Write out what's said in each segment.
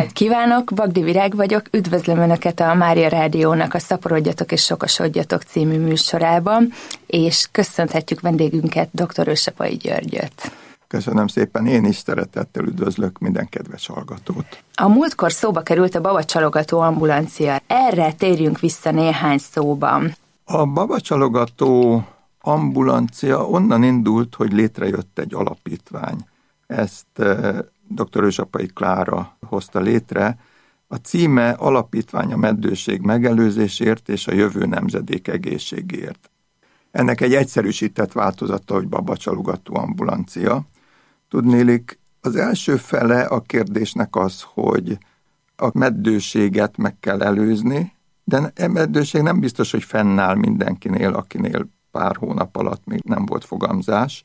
napot kívánok, Bagdi Virág vagyok, üdvözlöm Önöket a Mária Rádiónak a Szaporodjatok és Sokasodjatok című műsorában, és köszönhetjük vendégünket, dr. Ősapai Györgyöt. Köszönöm szépen, én is szeretettel üdvözlök minden kedves hallgatót. A múltkor szóba került a babacsalogató ambulancia. Erre térjünk vissza néhány szóban. A babacsalogató ambulancia onnan indult, hogy létrejött egy alapítvány. Ezt dr. Ősapai Klára hozta létre. A címe Alapítvány a meddőség megelőzésért és a jövő nemzedék egészségéért. Ennek egy egyszerűsített változata, hogy babacsalogató ambulancia. Tudnélik, az első fele a kérdésnek az, hogy a meddőséget meg kell előzni, de a meddőség nem biztos, hogy fennáll mindenkinél, akinél pár hónap alatt még nem volt fogamzás.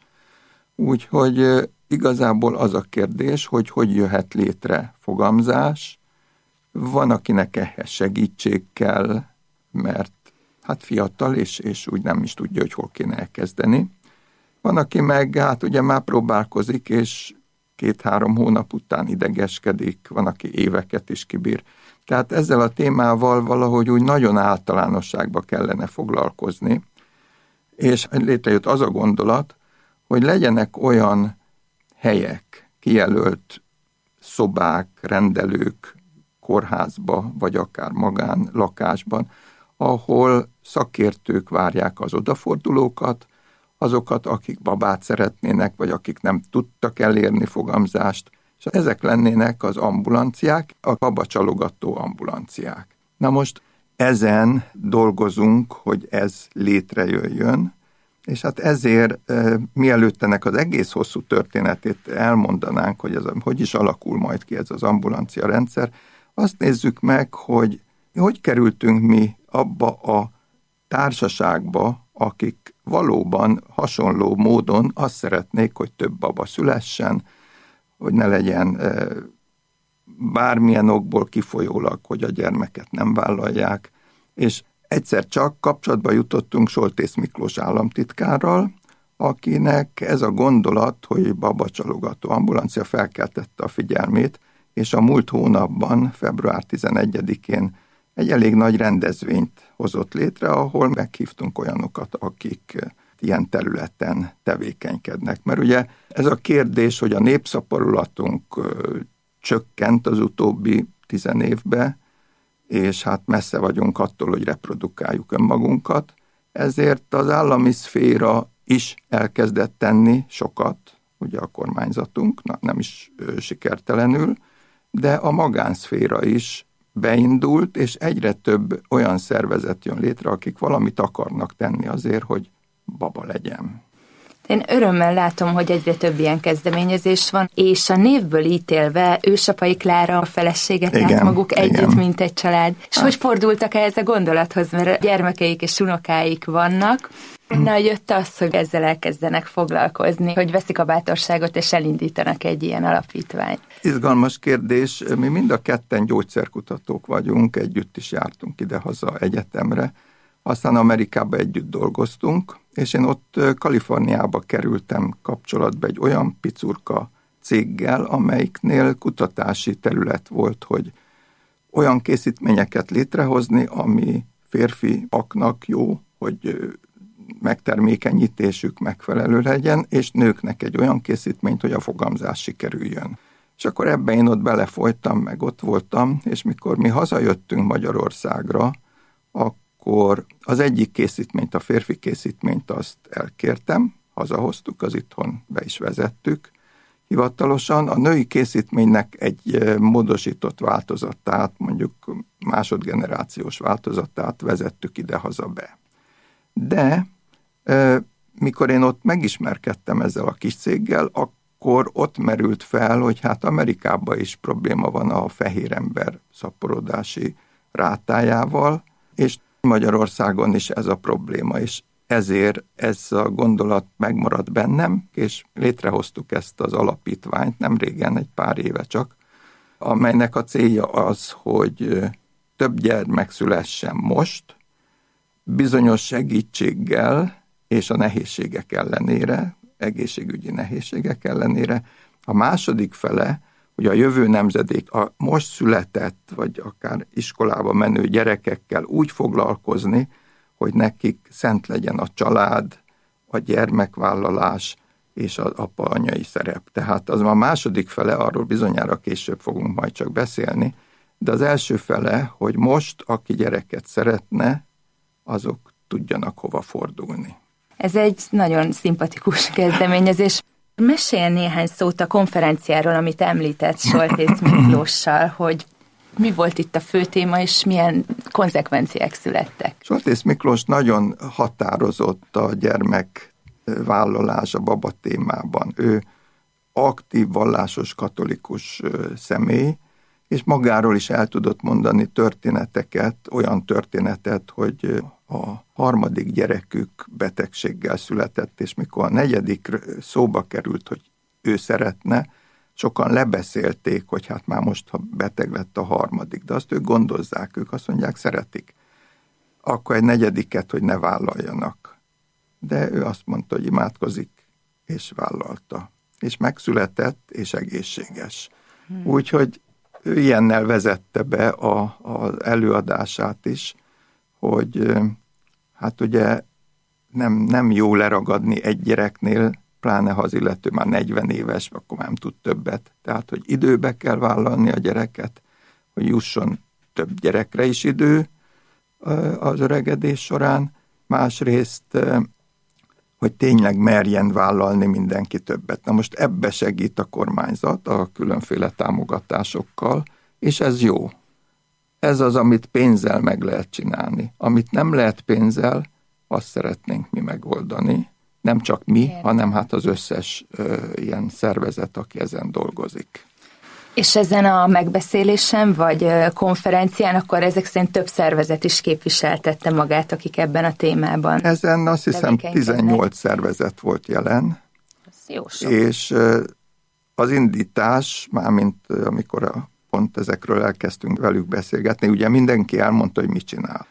Úgyhogy igazából az a kérdés, hogy jöhet létre fogamzás. Van, akinek ehhez segítség kell, mert hát fiatal, és úgy nem is tudja, hogy hol kéne elkezdeni. Van, aki meg ugye már próbálkozik, és 2-3 hónap után idegeskedik, van, aki éveket is kibír. Tehát ezzel a témával valahogy úgy nagyon általánosságba kellene foglalkozni, és létrejött az a gondolat, hogy legyenek olyan helyek, kijelölt szobák, rendelők, kórházba, vagy akár magán lakásban, ahol szakértők várják az odafordulókat, azokat, akik babát szeretnének, vagy akik nem tudtak elérni fogamzást, és ezek lennének az ambulanciák, a babacsalogató ambulanciák. Na most ezen dolgozunk, hogy ez létrejöjjön, és hát ezért mielőtt ennek az egész hosszú történetét elmondanánk, hogy is alakul majd ki ez az ambulancia rendszer, azt nézzük meg, hogy kerültünk mi abba a társaságba, akik valóban hasonló módon azt szeretnék, hogy több baba szülessen, hogy ne legyen bármilyen okból kifolyólag, hogy a gyermeket nem vállalják, és egyszer csak kapcsolatba jutottunk Soltész Miklós államtitkárral, akinek ez a gondolat, hogy babacsalogató ambulancia felkeltette a figyelmét, és a múlt hónapban, február 11-én egy elég nagy rendezvényt hozott létre, ahol meghívtunk olyanokat, akik ilyen területen tevékenykednek. Mert ugye ez a kérdés, hogy a népszaporulatunk csökkent az utóbbi 10 évben, és hát messze vagyunk attól, hogy reprodukáljuk önmagunkat, ezért az állami szféra is elkezdett tenni sokat, ugye a kormányzatunk, nem is sikertelenül, de a magánszféra is beindult, és egyre több olyan szervezet jön létre, akik valamit akarnak tenni azért, hogy baba legyen. Én örömmel látom, hogy egyre több ilyen kezdeményezés van, és a névből ítélve Ősapai Klára a feleséget lát maguk együtt, mint egy család. És hogy fordultak ehhez a gondolathoz, mert gyermekeik és unokáik vannak. Na, jött az, hogy ezzel elkezdenek foglalkozni, hogy veszik a bátorságot, és elindítanak egy ilyen alapítványt. Izgalmas kérdés. Mi mind a ketten gyógyszerkutatók vagyunk, együtt is jártunk ide-haza egyetemre, aztán Amerikába együtt dolgoztunk, és én ott Kaliforniába kerültem kapcsolatba egy olyan picurka céggel, amelyiknél kutatási terület volt, hogy olyan készítményeket létrehozni, ami férfiaknak jó, hogy megtermékenyítésük megfelelő legyen, és nőknek egy olyan készítményt, hogy a fogamzás sikerüljön. És akkor ebben én ott belefolytam, meg ott voltam, és mikor mi hazajöttünk Magyarországra, akkor az egyik készítményt, a férfi készítményt azt elkértem, hazahoztuk, az itthon be is vezettük hivatalosan. A női készítménynek egy módosított változatát, mondjuk másodgenerációs változatát vezettük ide-haza be. De mikor én ott megismerkedtem ezzel a kis céggel, akkor ott merült fel, hogy hát Amerikában is probléma van a fehér ember szaporodási rátájával, és Magyarországon is ez a probléma, és ezért ez a gondolat megmaradt bennem, és létrehoztuk ezt az alapítványt, nem régen, egy pár éve csak, amelynek a célja az, hogy több gyermek szülessen most, bizonyos segítséggel és a nehézségek ellenére, egészségügyi nehézségek ellenére. A második fele, hogy a jövő nemzedék a most született, vagy akár iskolába menő gyerekekkel úgy foglalkozni, hogy nekik szent legyen a család, a gyermekvállalás és az apa-anyai szerep. Tehát az a második fele, arról bizonyára később fogunk majd csak beszélni, de az első fele, hogy most, aki gyereket szeretne, azok tudjanak hova fordulni. Ez egy nagyon szimpatikus kezdeményezés. Mesélj néhány szót a konferenciáról, amit említett Soltész Miklóssal, hogy mi volt itt a fő téma, és milyen konzekvenciák születtek. Soltész Miklós nagyon határozott a gyermekvállalás, a baba témában. Ő aktív, vallásos, katolikus személy, és magáról is el tudott mondani történeteket, olyan történetet, hogy a harmadik gyerekük betegséggel született, és mikor a negyedik szóba került, hogy ő szeretne, sokan lebeszélték, hogy hát már most, ha beteg lett a harmadik, de azt ők gondozzák, ők azt mondják, szeretik. Akkor egy negyediket, hogy ne vállaljanak. De ő azt mondta, hogy imádkozik, és vállalta. És megszületett, és egészséges. Úgyhogy ő ilyennel vezette be az előadását is, hogy hát ugye nem jó leragadni egy gyereknél, pláne ha az illető már 40 éves, akkor nem tud többet. Tehát, hogy időbe kell vállalni a gyereket, hogy jusson több gyerekre is idő az öregedés során. Másrészt, hogy tényleg merjen vállalni mindenki többet. Na most ebbe segít a kormányzat a különféle támogatásokkal, és ez jó. Ez az, amit pénzzel meg lehet csinálni. Amit nem lehet pénzzel, azt szeretnénk mi megoldani. Nem csak mi, hanem hát az összes ilyen szervezet, aki ezen dolgozik. És ezen a megbeszélésen, vagy konferencián, akkor ezek szerint több szervezet is képviseltette magát, akik ebben a témában ezen azt hiszem 18 szervezet volt jelen. Ez jó sok. És az indítás, mármint amikor pont ezekről elkezdtünk velük beszélgetni, ugye mindenki elmondta, hogy mit csinál.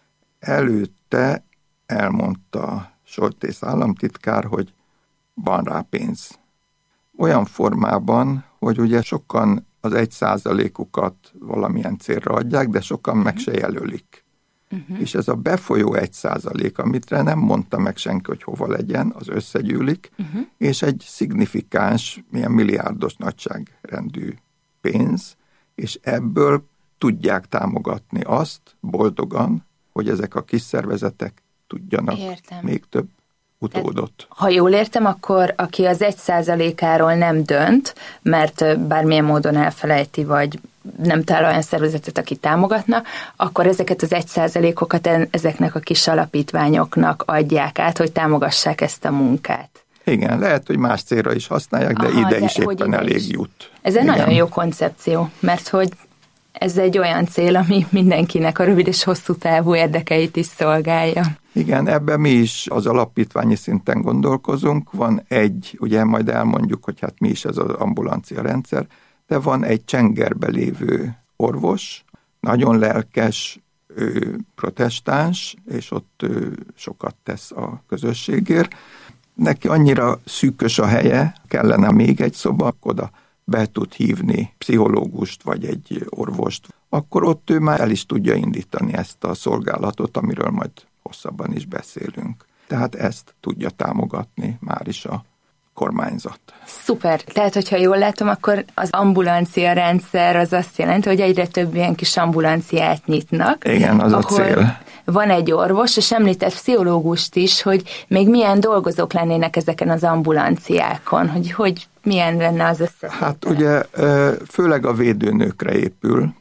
Előtte elmondta Soltész államtitkár, hogy van rá pénz. Olyan formában, hogy ugye sokan az 1%-ukat valamilyen célra adják, de sokan meg se jelölik. És ez a befolyó 1%, amitre nem mondta meg senki, hogy hova legyen, az összegyűlik, és egy szignifikáns, milyen milliárdos nagyságrendű pénz, és ebből tudják támogatni azt boldogan, hogy ezek a kis szervezetek tudjanak még több utódot. Tehát, ha jól értem, akkor aki az 1%-áról nem dönt, mert bármilyen módon elfelejti, vagy nem talál olyan szervezetet, aki támogatna, akkor ezeket az 1%-okat ezeknek a kis alapítványoknak adják át, hogy támogassák ezt a munkát. Igen, lehet, hogy más célra is használják, de ide is éppen elég jut. Ez egy nagyon jó koncepció, mert hogy ez egy olyan cél, ami mindenkinek a rövid és hosszú távú érdekeit is szolgálja. Igen, ebben mi is az alapítványi szinten gondolkozunk. Van egy, ugye majd elmondjuk, hogy hát mi is ez az ambulancia rendszer, de van egy Csengerbe lévő orvos, nagyon lelkes, ő protestáns, és ott sokat tesz a közösségért. Neki annyira szűkös a helye, kellene még egy szoba, oda be tud hívni pszichológust vagy egy orvost, akkor ott ő már el is tudja indítani ezt a szolgálatot, amiről majd hosszabban is beszélünk. Tehát ezt tudja támogatni már is a kormányzat. Szuper. Tehát, hogyha jól látom, akkor az ambulancia rendszer az azt jelenti, hogy egyre több ilyen kis ambulanciát nyitnak. Igen, az a cél. Van egy orvos, és említett pszichológust is, hogy még milyen dolgozók lennének ezeken az ambulanciákon, hogy milyen lenne az összes. Hát ugye főleg a védőnőkre épül,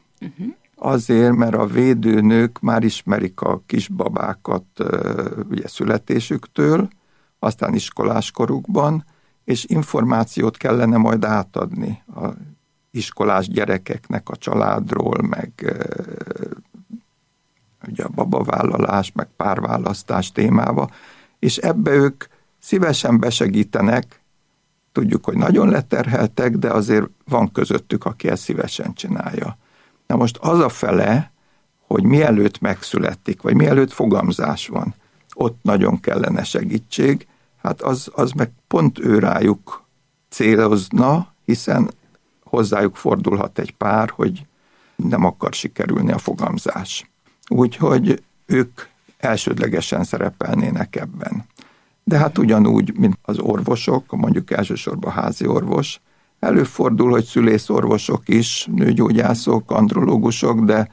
azért, mert a védőnők már ismerik a kisbabákat ugye születésüktől, aztán iskoláskorukban, és információt kellene majd átadni a iskolás gyerekeknek a családról, meg ugye a babavállalás, meg párválasztás témába, és ebbe ők szívesen besegítenek, tudjuk, hogy nagyon leterheltek, de azért van közöttük, aki ezt szívesen csinálja. Na most az a fele, hogy mielőtt megszületik, vagy mielőtt fogamzás van, ott nagyon kellene segítség, hát az meg pont ő rájuk célozna, hiszen hozzájuk fordulhat egy pár, hogy nem akar sikerülni a fogamzás. Úgyhogy ők elsődlegesen szerepelnének ebben. De hát ugyanúgy, mint az orvosok, mondjuk elsősorban házi orvos, előfordul, hogy szülészorvosok is, nőgyógyászok, andrológusok, de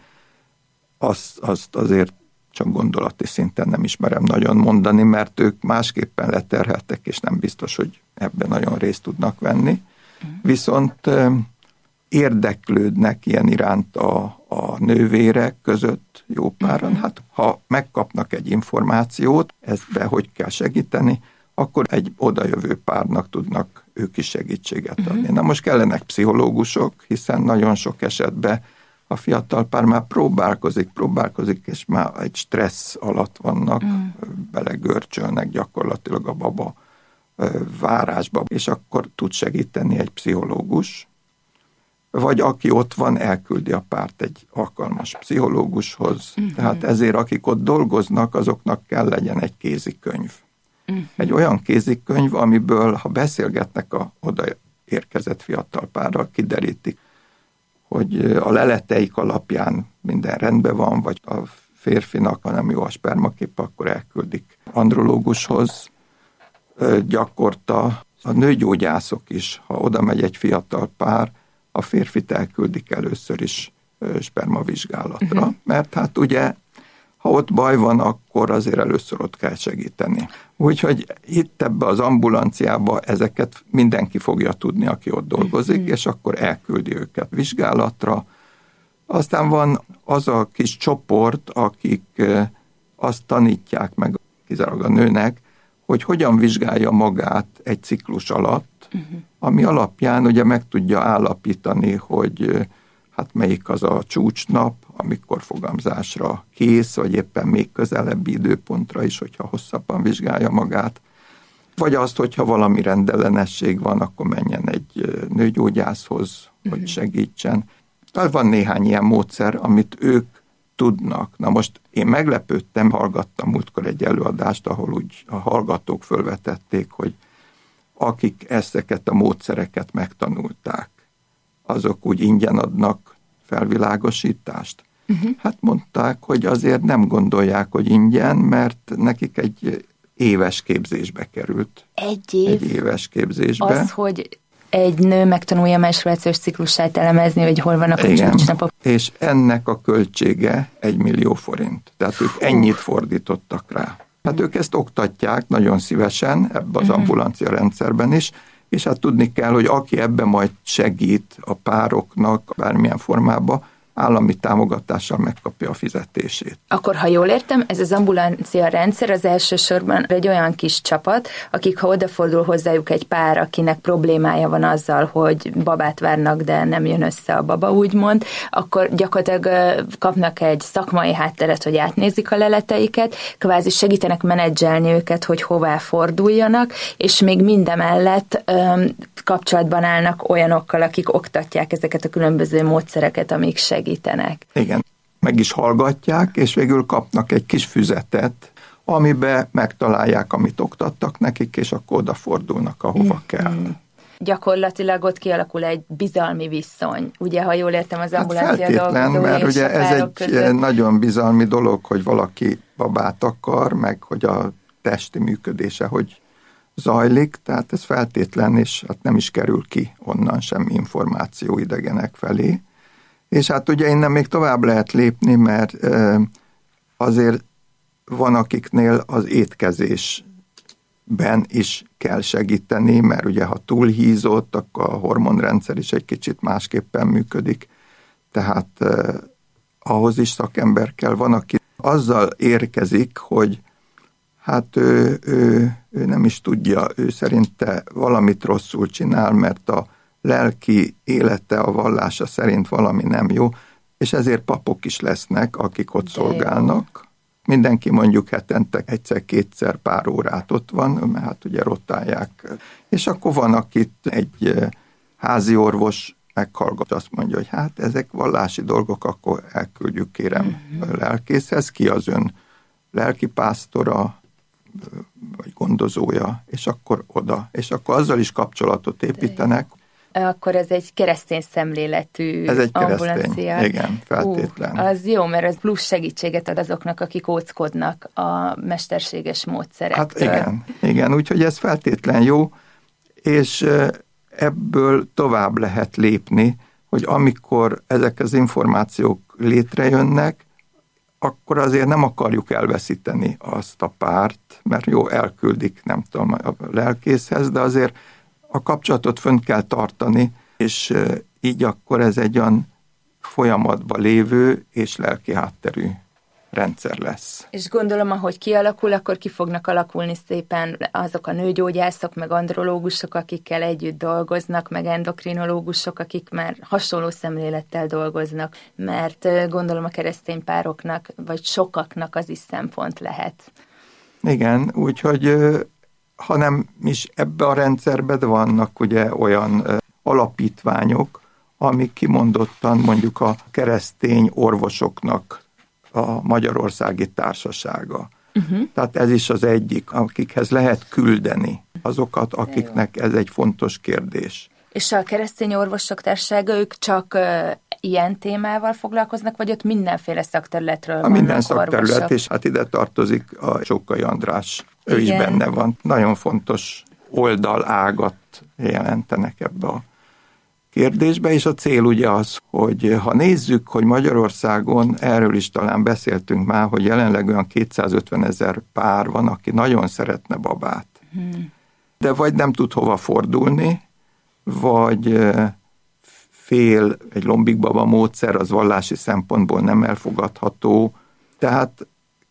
azt azért csak gondolati szinten nem ismerem nagyon mondani, mert ők másképpen leterheltek, és nem biztos, hogy ebben nagyon részt tudnak venni. Viszont érdeklődnek ilyen iránt a nővérek között jó páran. Hát ha megkapnak egy információt, ezbe hogy kell segíteni, akkor egy odajövő párnak tudnak ők is segítséget adni. Na most kellenek pszichológusok, hiszen nagyon sok esetben a fiatal pár már próbálkozik, és már egy stressz alatt vannak, belegörcsölnek gyakorlatilag a baba várásba, és akkor tud segíteni egy pszichológus, vagy aki ott van, elküldi a párt egy alkalmas pszichológushoz. Tehát ezért akik ott dolgoznak, azoknak kell legyen egy kézikönyv. Egy olyan kézikönyv, amiből, ha beszélgetnek a odaérkezett fiatal párral, kiderítik, hogy a leleteik alapján minden rendben van, vagy a férfinak, ha nem jó a spermakép, akkor elküldik andrológushoz. Gyakorta a nőgyógyászok is, ha oda megy egy fiatal pár, a férfit elküldik először is spermavizsgálatra. Mert hát ugye, ha ott baj van, akkor azért először ott kell segíteni. Úgyhogy itt ebbe az ambulanciába ezeket mindenki fogja tudni, aki ott dolgozik, és akkor elküldi őket vizsgálatra. Aztán van az a kis csoport, akik azt tanítják meg kizárólag a nőnek, hogy hogyan vizsgálja magát egy ciklus alatt, ami alapján ugye meg tudja állapítani, hogy hát melyik az a csúcsnap, amikor fogamzásra kész, vagy éppen még közelebbi időpontra is, hogyha hosszabban vizsgálja magát. Vagy azt, hogyha valami rendellenesség van, akkor menjen egy nőgyógyászhoz, hogy segítsen. Tehát van néhány ilyen módszer, amit ők tudnak. Na most én meglepődtem, hallgattam múltkor egy előadást, ahol úgy a hallgatók fölvetették, hogy akik ezeket a módszereket megtanulták, azok úgy ingyen adnak felvilágosítást. Hát mondták, hogy azért nem gondolják, hogy ingyen, mert nekik egy éves képzésbe került. Egy év? Egy éves képzésbe. Az, hogy egy nő megtanulja a menstruációs ciklusát elemezni, hogy hol vannak a csúcsnapok. És ennek a költsége 1 millió forint. Tehát ők ennyit fordítottak rá. Hát ők ezt oktatják nagyon szívesen ebben az ambulancia rendszerben is, és hát tudni kell, hogy aki ebben majd segít a pároknak bármilyen formában, állami támogatással megkapja a fizetését. Akkor, ha jól értem, ez az ambulancia rendszer az elsősorban egy olyan kis csapat, akik, ha odafordul hozzájuk egy pár, akinek problémája van azzal, hogy babát várnak, de nem jön össze a baba, úgymond, akkor gyakorlatilag kapnak egy szakmai hátteret, hogy átnézik a leleteiket, kvázi segítenek menedzselni őket, hogy hová forduljanak, és még mindemellett kapcsolatban állnak olyanokkal, akik oktatják ezeket a különböző módszereket, amik segítenek. Igen, meg is hallgatják, és végül kapnak egy kis füzetet, amiben megtalálják, amit oktattak nekik, és akkor odafordulnak, ahova kell. Gyakorlatilag ott kialakul egy bizalmi viszony. Ugye, ha jól értem, az ambulancia dolgozói mert és ugye ez egy között. nagyon bizalmi dolog, hogy valaki babát akar, meg hogy a testi működése hogy zajlik, tehát ez feltétlen, és hát nem is kerül ki onnan semmi információ idegenek felé. És hát ugye innen még tovább lehet lépni, mert azért van, akiknél az étkezésben is kell segíteni, mert ugye ha túlhízott, akkor a hormonrendszer is egy kicsit másképpen működik, tehát ahhoz is szakember kell. Van, aki azzal érkezik, hogy hát ő nem is tudja, ő szerinte valamit rosszul csinál, mert a lelki élete, a vallása szerint valami nem jó, és ezért papok is lesznek, akik ott szolgálnak. Mindenki mondjuk hetente egyszer-kétszer pár órát ott van, mert hát ugye rotálják. És akkor van, akit egy házi orvos meghallgat, azt mondja, hogy hát ezek vallási dolgok, akkor elküldjük, kérem, lelkészhez, ki az ön lelkipásztora, vagy gondozója, és akkor oda. És akkor azzal is kapcsolatot építenek, Akkor ez egy keresztény szemléletű ambulancia. Ez egy keresztény, igen, feltétlen. Az jó, mert ez plusz segítséget ad azoknak, akik óckodnak a mesterséges módszerektől. Hát igen, úgyhogy ez feltétlen jó, és ebből tovább lehet lépni, hogy amikor ezek az információk létrejönnek, akkor azért nem akarjuk elveszíteni azt a párt, mert jó, elküldik, nem tudom, a lelkészhez, de azért a kapcsolatot fönn kell tartani, és így akkor ez egy olyan folyamatban lévő és lelki hátterű rendszer lesz. És gondolom, ahogy kialakul, akkor ki fognak alakulni szépen azok a nőgyógyászok, meg andrológusok, akikkel együtt dolgoznak, meg endokrinológusok, akik már hasonló szemlélettel dolgoznak, mert gondolom a keresztény pároknak, vagy sokaknak az is szempont lehet. Igen, úgyhogy hanem is ebbe a rendszerbe, de vannak ugye olyan alapítványok, amik kimondottan mondjuk a keresztény orvosoknak a Magyarországi Társasága. Tehát ez is az egyik, akikhez lehet küldeni azokat, akiknek ez egy fontos kérdés. És a keresztény orvosok társasága, ők csak ilyen témával foglalkoznak, vagy ott mindenféle szakterületről vannak minden szakterület, orvosok? És hát ide tartozik a Sókai András, ő is benne van. Nagyon fontos oldalágat jelentenek ebbe a kérdésbe, és a cél ugye az, hogy ha nézzük, hogy Magyarországon, erről is talán beszéltünk már, hogy jelenleg olyan 250 000 pár van, aki nagyon szeretne babát. De vagy nem tud hova fordulni, vagy fél, egy lombikbaba módszer az vallási szempontból nem elfogadható. Tehát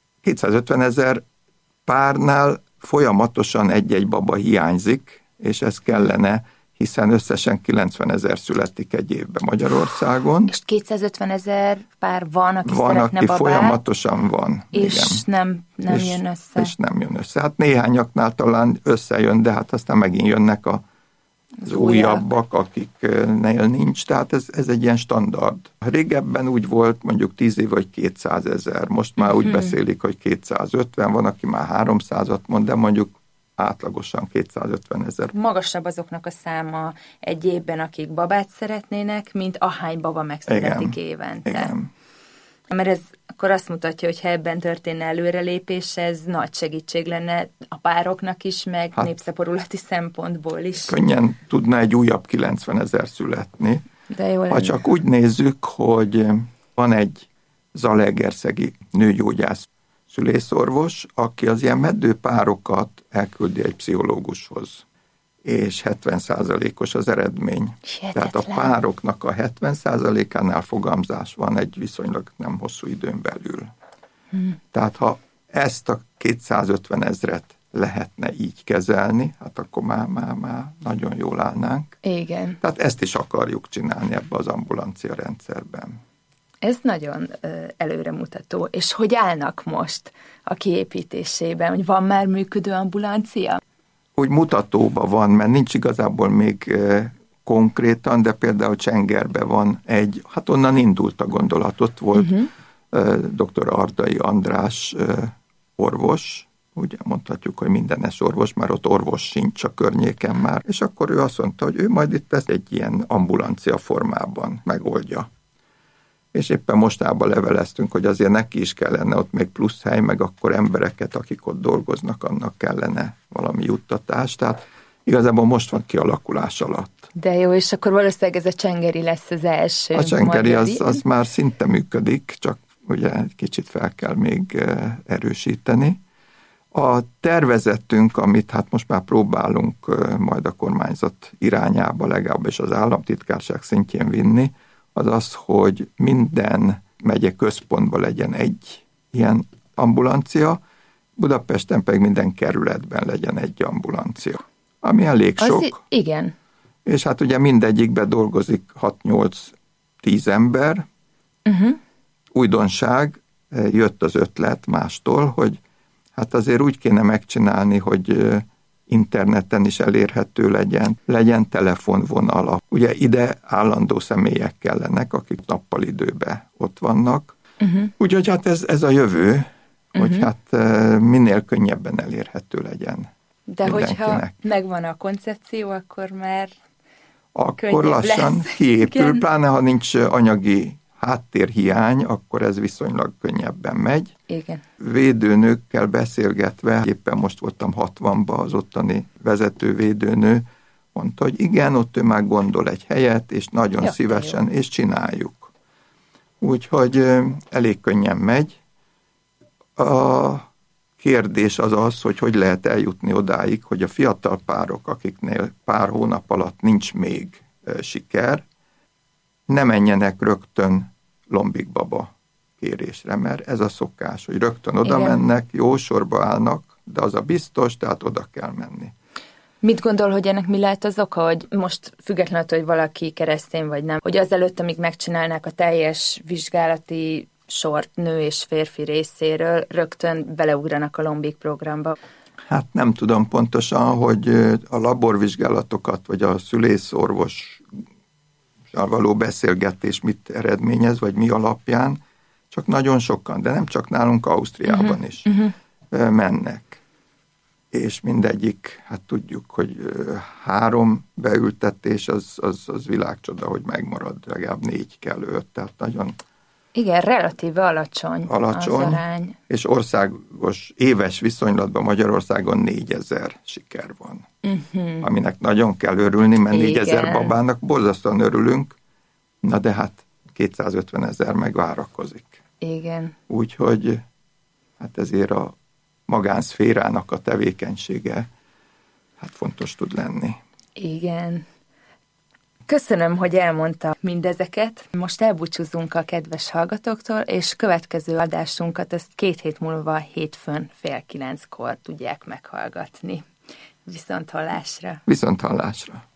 250 000 párnál folyamatosan egy-egy baba hiányzik, és ez kellene, hiszen összesen 90 000 születik egy évben Magyarországon. És 250 000 pár van, aki van, szeretne aki babát. folyamatosan van. És igen. nem jön össze. És nem jön össze. Hát néhányaknál talán összejön, de hát aztán megint jönnek az újabbak, akiknél nincs. Tehát ez egy ilyen standard. Régebben úgy volt mondjuk 10 év, vagy 200 000. Most már úgy beszélik, hogy 250, van, aki már 300-at mond, de mondjuk átlagosan 250 000. Magasabb azoknak a száma egy évben, akik babát szeretnének, mint ahány baba megszületik évente. Igen. Mert ez akkor azt mutatja, hogy ha ebben történne előrelépés, ez nagy segítség lenne a pároknak is, meg népszaporulati szempontból is. Könnyen tudna egy újabb 90 000 születni. De jó lenne. Ha csak úgy nézzük, hogy van egy zalaegerszegi nőgyógyász szülészorvos, aki az ilyen meddő párokat elküldi egy pszichológushoz, és 70%-os az eredmény. Hihetetlen. Tehát a pároknak a 70%-ánál fogamzás van egy viszonylag nem hosszú időn belül. Tehát ha ezt a 250 000 lehetne így kezelni, hát akkor már nagyon jól állnánk. Igen. Tehát ezt is akarjuk csinálni ebbe az ambulancia rendszerben. Ez nagyon előremutató. És hogy állnak most a kiépítésében? Hogy van már működő ambulancia? Úgy mutatóban van, mert nincs igazából még konkrétan, de például Csengerben van egy, hát onnan indult a gondolat, ott volt dr. Ardai András orvos, ugye mondhatjuk, hogy mindenes orvos, mert ott orvos sincs a környéken már, és akkor ő azt mondta, hogy ő majd itt ezt egy ilyen ambulancia formában megoldja. És éppen mostában leveleztünk, hogy azért neki is kellene ott még plusz hely, meg akkor embereket, akik ott dolgoznak, annak kellene valami juttatás. Tehát igazából most van kialakulás alatt. De jó, és akkor valószínűleg ez a csengeri lesz az első. A csengeri az már szinte működik, csak ugye egy kicsit fel kell még erősíteni. A tervezetünk, amit hát most már próbálunk majd a kormányzat irányába, legalábbis az államtitkárság szintjén vinni, az az, hogy minden megye központban legyen egy ilyen ambulancia, Budapesten pedig minden kerületben legyen egy ambulancia. Ami elég sok. Igen. És hát ugye mindegyikben dolgozik 6-8-10 ember. Újdonság, jött az ötlet mástól, hogy hát azért úgy kéne megcsinálni, hogy interneten is elérhető legyen telefonvonala. Ugye ide állandó személyek kellenek, akik nappalidőben ott vannak. Úgyhogy hát ez a jövő, hogy hát minél könnyebben elérhető legyen. De hogyha megvan a koncepció, akkor már akkor könnyebb lassan lesz. kiépül, Igen. pláne ha nincs anyagi háttérhiány, akkor ez viszonylag könnyebben megy. Igen. Védőnőkkel beszélgetve, éppen most voltam 60-ban, az ottani vezető védőnő mondta, hogy igen, ott ő már gondol egy helyet, és nagyon szívesen, és csináljuk. Úgyhogy elég könnyen megy. A kérdés az az, hogy lehet eljutni odáig, hogy a fiatal párok, akiknél pár hónap alatt nincs még siker, ne menjenek rögtön lombikbaba kérésre, mert ez a szokás, hogy rögtön oda mennek, jó sorba állnak, de az a biztos, tehát oda kell menni. Mit gondol, hogy ennek mi lehet az oka, hogy most függetlenül, hogy valaki keresztény vagy nem, hogy azelőtt, amíg megcsinálnák a teljes vizsgálati sort nő és férfi részéről, rögtön beleugranak a lombik programba? Hát nem tudom pontosan, hogy a laborvizsgálatokat, vagy a szülészorvossal való beszélgetés mit eredményez, vagy mi alapján, csak nagyon sokan, de nem csak nálunk, Ausztriában is mennek. És mindegyik, hát tudjuk, hogy 3 beültetés, az világcsoda, hogy megmarad, legalább 4 kell 5, tehát nagyon... Igen, relatíve alacsony az arány. És országos éves viszonylatban Magyarországon 4000 siker van. Aminek nagyon kell örülni, mert 4000 babának borzasztóan örülünk, na de hát 250 000 meg várakozik. Igen. Úgyhogy hát ezért a magánszférának a tevékenysége hát fontos tud lenni. Igen. Köszönöm, hogy elmondta mindezeket. Most elbúcsúzunk a kedves hallgatóktól, és következő adásunkat ezt 2 hét múlva hétfőn 8:30 tudják meghallgatni. Viszonthallásra! Viszonthallásra!